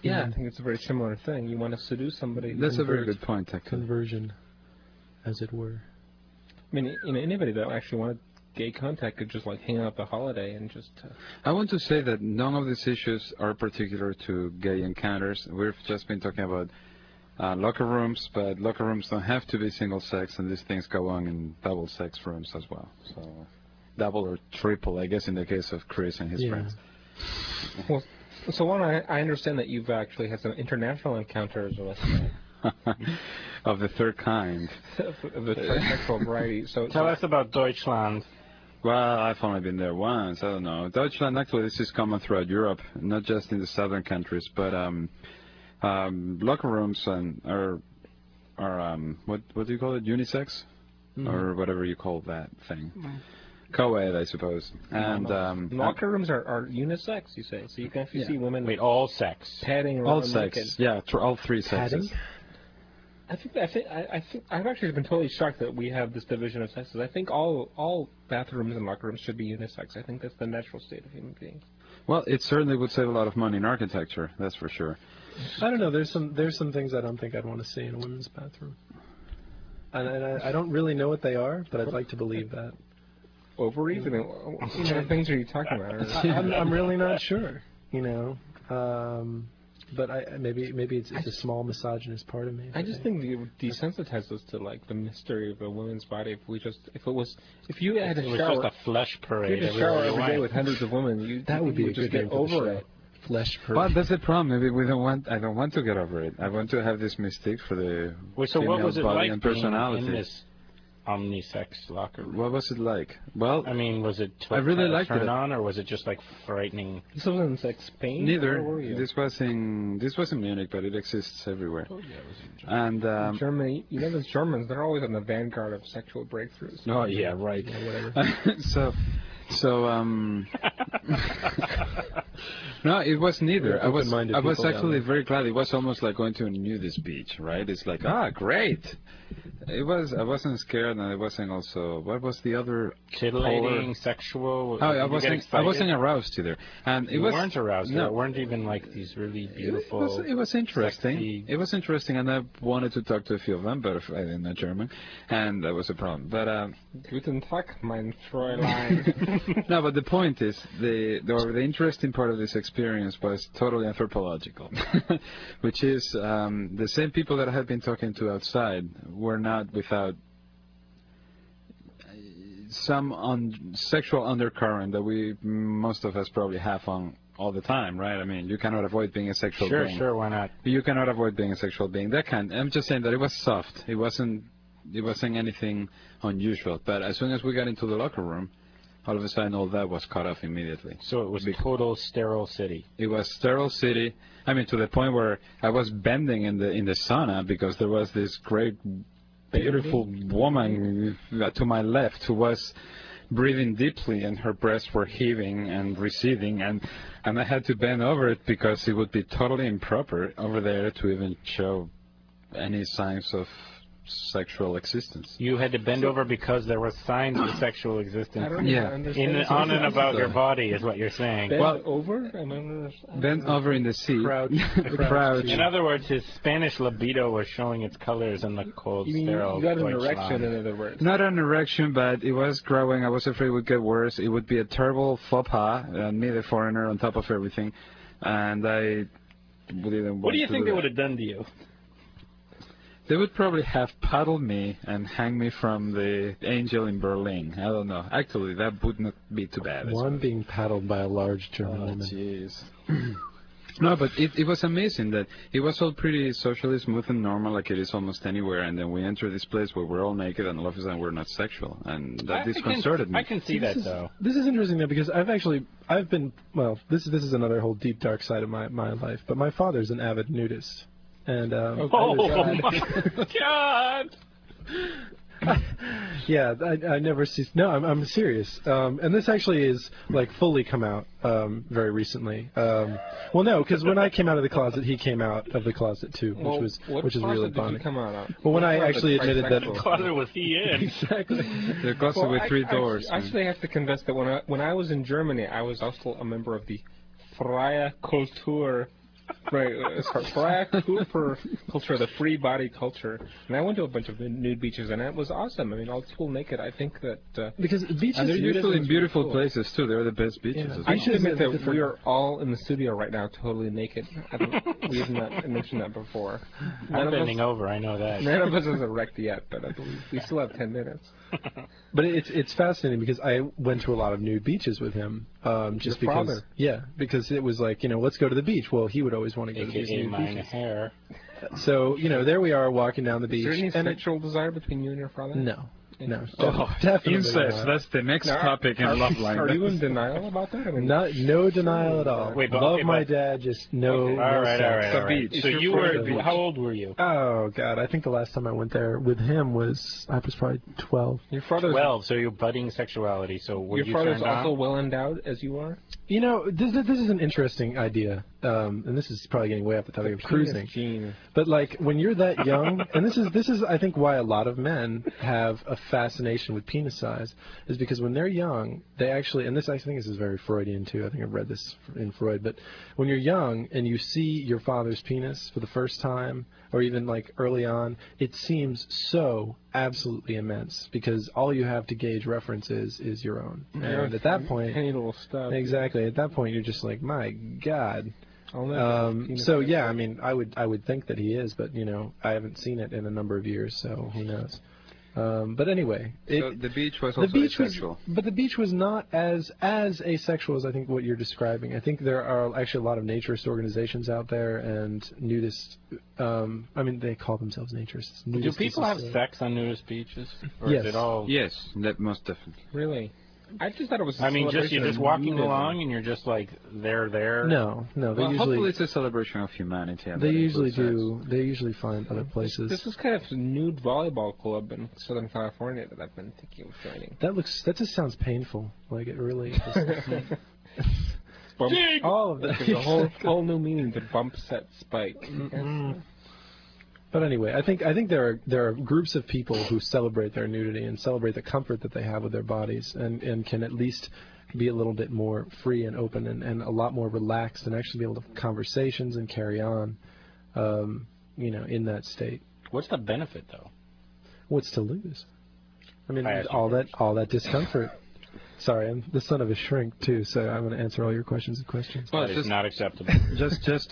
Yeah, I think it's a very similar thing. You want to seduce somebody. That's a very good point, actually. Conversion, as it were. I mean, anybody that actually wanted gay contact could just like hang out the holiday and just. I want to say that none of these issues are particular to gay encounters. We've just been talking about locker rooms, but locker rooms don't have to be single sex, and these things go on in double sex rooms as well. So double or triple, I guess, in the case of Chris and his friends. Well, so Juan, I understand that you've actually had some international encounters with. Of the third kind. Of the transsexual variety. So tell us about Deutschland. Well, I've only been there once. I don't know. Deutschland, actually, this is common throughout Europe, not just in the southern countries, but locker rooms are what do you call it? Unisex, or whatever you call that thing. Co-ed, I suppose. And locker rooms are unisex, you say, so you can actually see women. Wait, all sex. Padding around all sex. naked. Yeah, all three sexes. I think I've actually been totally shocked that we have this division of sexes. I think all bathrooms and locker rooms should be unisex. I think that's the natural state of human beings. Well, it certainly would save a lot of money in architecture, that's for sure. I don't know. There's some things I don't think I'd want to see in a women's bathroom, and I don't really know what they are, but I'd like to believe that. Ovaries? I mean, what things are you talking about? I'm really not sure. But maybe it's a small misogynist part of me. I just think it would desensitize us to like the mystery of a woman's body. If you had a shower, just a flesh parade. If you had a shower every day with hundreds of women, that would be just get over it. Flesh parade. Well, that's the problem. Maybe I don't want to get over it. I want to have this mystique for the female body and personality. In this omnisex locker room? What was it like? Well, I mean, was it I really liked turn on, or was it just like frightening? This wasn't like Spain. Neither. Where were you? This was in Munich, but it exists everywhere. Oh yeah, it was in Germany. And Germany, those Germans, they're always on the vanguard of sexual breakthroughs. Oh yeah, right. Whatever. No, it was neither. I was actually there. very glad. It was almost like going to a nudist beach, right? It's like, great. I wasn't scared, and I wasn't also. What was the other? Titillating, sexual. Oh, I wasn't aroused either, and you weren't aroused. No, there weren't even like these really beautiful. It was interesting. Sexy. It was interesting, and I wanted to talk to a few of them, but I didn't know German, and that was a problem. But Guten Tag, mein Fräulein. No, but the point is, the interesting part of this experience was totally anthropological, which is the same people that I had been talking to outside were not without some sexual undercurrent that most of us probably have on all the time, right? I mean, you cannot avoid being a sexual being. Sure, why not? You cannot avoid being a sexual being. I'm just saying that it was soft. It wasn't anything unusual. But as soon as we got into the locker room, all of a sudden all that was cut off immediately. So it was a total sterile city. It was sterile city. I mean, to the point where I was bending in the sauna because there was this great, beautiful woman to my left who was breathing deeply, and her breasts were heaving and receding, and I had to bend over it because it would be totally improper over there to even show any signs of sexual existence. You had to bend over because there were signs of sexual existence. On and about your body is what you're saying. Bend over? Bend over in the sea. Crouch. In other words, his Spanish libido was showing its colors in the cold, sterile. You got an Deutschland. erection, in other words. Not an erection, but it was growing. I was afraid it would get worse. It would be a terrible faux pas, and me, the foreigner, on top of everything. And I didn't. What do you think they would have done to you? They would probably have paddled me and hang me from the Angel in Berlin. I don't know. Actually, that would not be too bad. One being paddled by a large German woman. Jeez. No, but it was amazing that it was all pretty socially smooth and normal, like it is almost anywhere. And then we enter this place where we're all naked, and all of a sudden we're not sexual, and that disconcerted me. I can see that though. This is interesting though, because I've been this is another whole deep dark side of my life. But my father's an avid nudist. And my God! Yeah, I never see. No, I'm serious. And this actually is like fully come out very recently. Well, no, because when I came out of the closet, he came out of the closet too, which is really bonding. Well, when I actually admitted that. What closet was he in? Exactly. The closet with 3 doors. I actually have to confess that when I was in Germany, I was also a member of the Freie Kultur Right, Frye Cooper culture, the free body culture. And I went to a bunch of nude beaches, and it was awesome. I mean, all people naked. I think that... because beaches... And they're usually beautiful cool. places, too. They're the best beaches. Yeah. I should admit that we are all in the studio right now totally naked. We have not mentioned that before. I'm bending over, I know that. None of us is erect yet, but I believe we still have 10 minutes. But it's fascinating because I went to a lot of nude beaches with him. Just Your because, father. yeah, because it was like, let's go to the beach. Well, he would always want to go to these nude beaches. Hair. So, there we are walking down the beach. Is there any sexual desire between you and your father? No. No. Definitely incest. That's the next topic in Love Line. Are you in denial about that? I mean, no denial at all. Wait, love my dad, just no. Okay. All right. Beach. So you were, how old were you? Oh, God. I think the last time I went there with him I was probably 12. Your father's 12, so you're budding sexuality. So were your you father's turned also on? well endowed as you are? This is an interesting idea, and this is probably getting way off the topic of cruising. Gene. But like when you're that young, and this is I think why a lot of men have a fascination with penis size, is because when they're young, they actually, and I think this is very Freudian too. I think I've read this in Freud. But when you're young and you see your father's penis for the first time, or even like early on, it seems so absolutely immense because all you have to gauge reference is your own. And at that point, tiny little stuff. Exactly. At that point, you're just like, my God. So yeah, I mean, I would think that he is, but I haven't seen it in a number of years, so who knows. But anyway, so the beach was also asexual. But the beach was not as asexual as I think what you're describing. I think there are actually a lot of naturist organizations out there and nudists. I mean, they call themselves naturists. Do people have sex on nudist beaches? Or yes. Is it all... Yes, that most definitely. Really? I just thought it was. I mean, you're just walking along and you're just like they're there. No. They usually. Hopefully, it's a celebration of humanity. They usually do. They usually find other places. This is kind of a nude volleyball club in Southern California that I've been thinking of joining. That just sounds painful. Like it really. All of that. There's a whole new meaning to bump set spike. But anyway, I think there are groups of people who celebrate their nudity and celebrate the comfort that they have with their bodies and can at least be a little bit more free and open and a lot more relaxed and actually be able to have conversations and carry on, in that state. What's the benefit, though? What's to lose? I mean, all that discomfort. Sorry, I'm the son of a shrink too, so I'm going to answer all your questions and questions. Well, that is not acceptable. just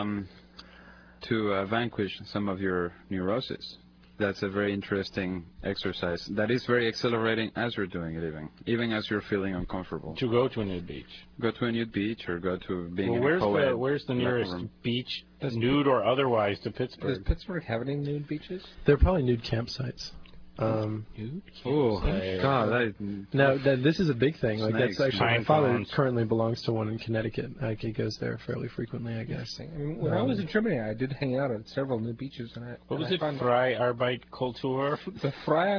to vanquish some of your neurosis. That's a very interesting exercise. That is very exhilarating as you're doing it, even as you're feeling uncomfortable. To go to a nude beach. Go to a nude beach or go to being in a co-ed. Where's the nearest beach, nude or otherwise, to Pittsburgh? Does Pittsburgh have any nude beaches? They're probably nude campsites. Oh, God! This is a big thing. Like Snakes. that's actually my father currently belongs to one in Connecticut. He goes there fairly frequently, I guess. I mean, when I was in Germany, I did hang out at several nude beaches, and what was it? Freiarbeitkultur. The Frye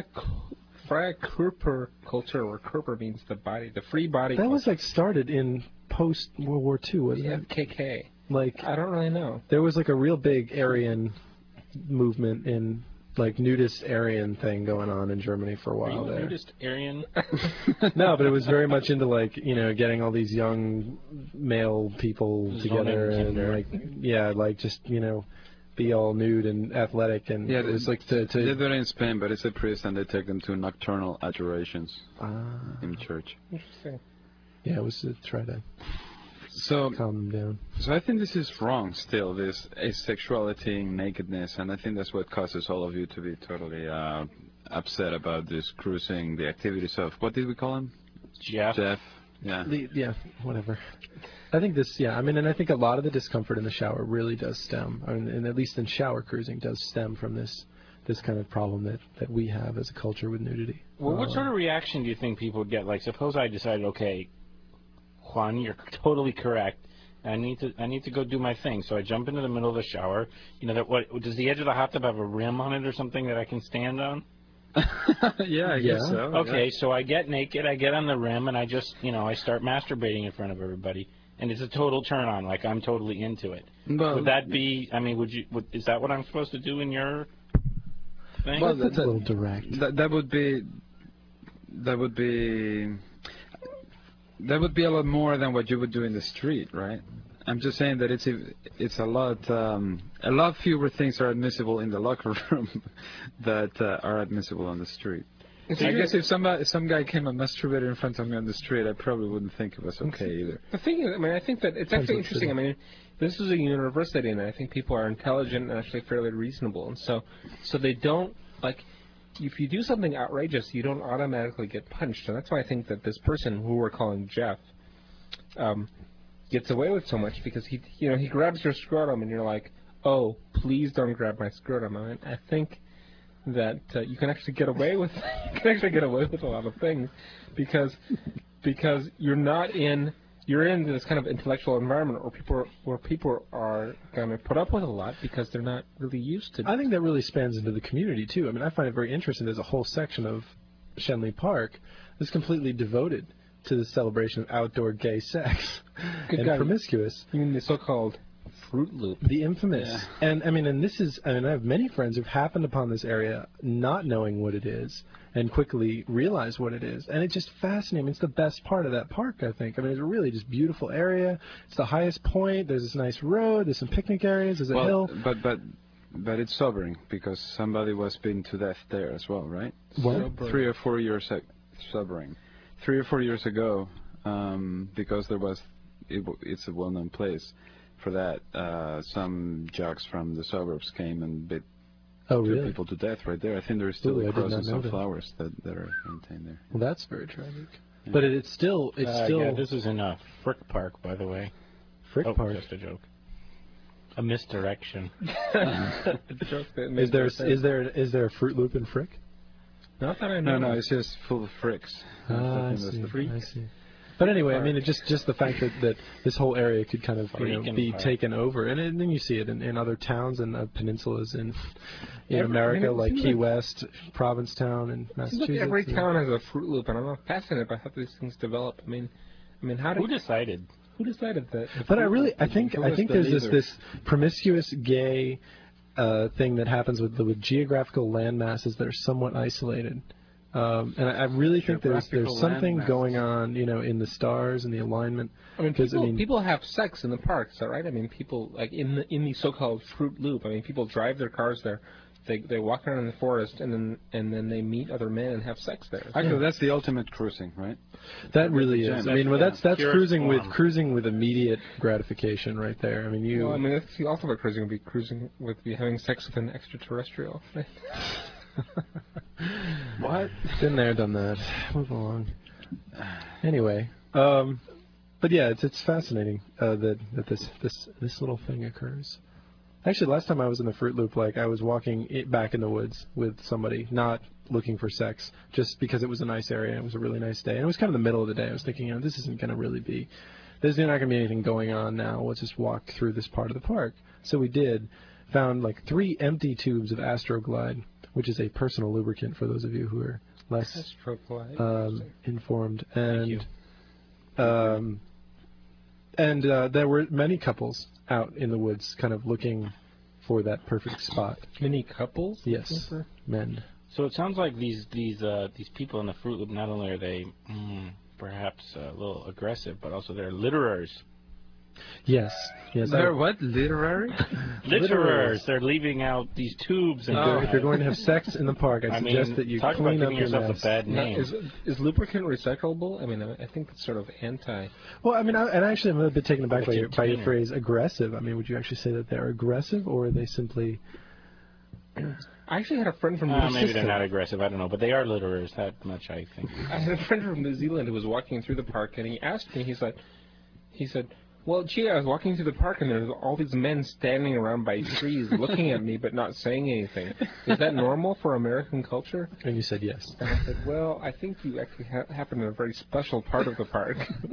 Körper culture, where Körper means the body, the free body. That was like started in post World War II, wasn't it? FKK. Like I don't really know. There was like a real big Aryan movement in. Like nudist Aryan thing going on in Germany for a while there. Nudist Aryan? No, but it was very much into like getting all these young male people together and just be all nude and athletic and it was like to they do it in Spain, but it's a priest and they take them to nocturnal adorations in church. Interesting. Yeah, it was to try to calm them down. So I think this is wrong still, this asexuality and nakedness, and I think that's what causes all of you to be totally upset about this cruising, the activities of, what did we call him? Jeff. Yeah. Whatever. I think and I think a lot of the discomfort in the shower really does stem, and at least in shower cruising, does stem from this kind of problem that we have as a culture with nudity. Well, what sort of reaction do you think people would get? Like, suppose I decided, okay, Juan, you're totally correct. I need to go do my thing. So I jump into the middle of the shower. Does the edge of the hot tub have a rim on it or something that I can stand on? Yeah, I guess so. Okay, so I get naked, I get on the rim, and I just, I start masturbating in front of everybody. And it's a total turn on, like I'm totally into it. Well, would that be, is that what I'm supposed to do in your thing? Well, that's a little direct. That would be a lot more than what you would do in the street, right? I'm just saying that it's a lot fewer things are admissible in the locker room that are admissible on the street. I guess if some guy came and masturbated in front of me on the street, I probably wouldn't think it was okay either. The thing is, I mean, I think that it's actually interesting. I mean, this is a university, and I think people are intelligent and actually fairly reasonable, and so they don't like. If you do something outrageous, you don't automatically get punched, and that's why I think that this person who we're calling Jeff gets away with so much, because he grabs your scrotum, and you're like, oh, please don't grab my scrotum. I mean, I think that you can actually get away with a lot of things because you're in this kind of intellectual environment where people are going to put up with a lot because they're not really used to. I think that really spans into the community too. I mean, I find it very interesting. There's a whole section of Shenley Park that's completely devoted to the celebration of outdoor gay sex and promiscuous. You mean the so-called Fruit Loop? The infamous. Yeah. And I mean, I have many friends who've happened upon this area not knowing what it is and quickly realize what it is. And it's just fascinating. I mean, it's the best part of that park, I think. I mean, it's a really just beautiful area. It's the highest point. There's this nice road. There's some picnic areas. There's a hill. But it's sobering because somebody was beaten to death there as well, right? What? 3 or 4 years sobering. 3 or 4 years ago, because it's a well-known place for that. Some jocks from the suburbs came and bit two people to death right there. I think there's still crows and some flowers that are maintained there. Well, that's very tragic. Yeah. But it's still. Yeah, this is in Frick Park, by the way. Frick Park. Just a joke. A misdirection. Is there a Fruit Loop in Frick? Not that I know. No, it's just full of fricks. I see. But anyway, I mean, just the fact that this whole area could kind of be taken over, and then you see it in other towns and peninsulas in America, like Key West, Provincetown, and Massachusetts. Like every town has a Fruit Loop, and I'm fascinated by how these things develop. I mean, who decided? Who decided that? But I think there's this promiscuous gay thing that happens with geographical land masses that are somewhat isolated. And I really think there's something going on, in the stars and the alignment. I mean, people have sex in the park, is that right? I mean, people like in the so-called Fruit Loop. I mean, people drive their cars there. They walk around in the forest and then they meet other men and have sex there. Actually, that's the ultimate cruising, right? That really is. I mean, that's cruising with immediate gratification right there. I mean, Well, I mean, that's the ultimate cruising would be having sex with an extraterrestrial. What? Been there, done that. Move along. Anyway, but yeah, it's fascinating that this little thing occurs. Actually, last time I was in the Fruit Loop, I was walking back in the woods with somebody, not looking for sex, just because it was a nice area and it was a really nice day. And it was kind of the middle of the day. I was thinking, this isn't going to really be, there's not going to be anything going on now. Let's just walk through this part of the park. So we did. Found 3 empty tubes of Astroglide, which is a personal lubricant for those of you who are less informed. And there were many couples out in the woods kind of looking for that perfect spot. Many couples? Yes, men. So it sounds like these people in the Fruit Loop, not only are they perhaps a little aggressive, but also they're litterers. Yes. They're what? Literary? Litterers. They're leaving out these tubes. And if you're going to have sex in the park, I suggest that you clean up your mess. A bad name. Is lubricant recyclable? I mean, I think it's sort of anti. Well, I mean, and actually I'm a bit taken aback by your phrase aggressive. I mean, would you actually say that they're aggressive, or are they simply... I actually had a friend from New Zealand. Maybe they're not aggressive, I don't know, but they are litterers, that much I think. I had a friend from New Zealand who was walking through the park, and he asked me, he said, well, gee, I was walking through the park, and there's all these men standing around by trees looking at me but not saying anything. Is that normal for American culture? And you said yes. And I said, well, I think you actually happen in a very special part of the park.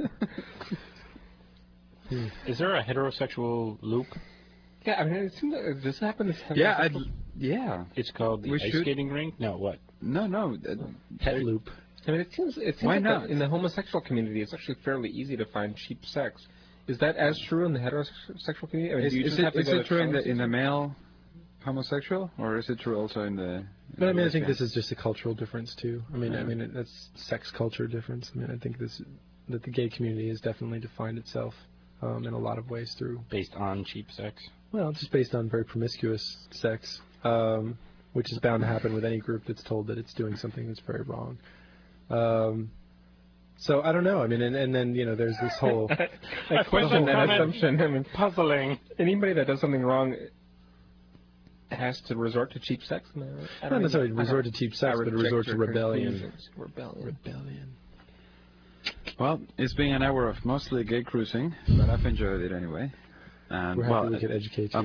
Is there a heterosexual loop? Yeah, I mean, it seems like this happens. Yeah. It's called the ice skating rink? No, what? No. Pet loop. I mean, it seems Why like not? In the homosexual community, it's actually fairly easy to find cheap sex. Is that as true in the heterosexual community? I mean, is it true in the male homosexual, or is it true also in the? But I mean, I think this is just a cultural difference too. I mean, that's sex culture difference. I mean, I think that the gay community has definitely defined itself in a lot of ways through, Based on cheap sex. well, just based on very promiscuous sex, which is bound to happen with any group that's told that it's doing something that's very wrong. So I don't know. I mean, and then there's this whole I question that assumption. I mean, Puzzling. anybody that does something wrong has to resort to cheap sex. No, not necessarily resort to cheap sex, but resort to rebellion. Rebellion. Well, it's been an hour of mostly gay cruising, but I've enjoyed it anyway. And We're happy we could educate you.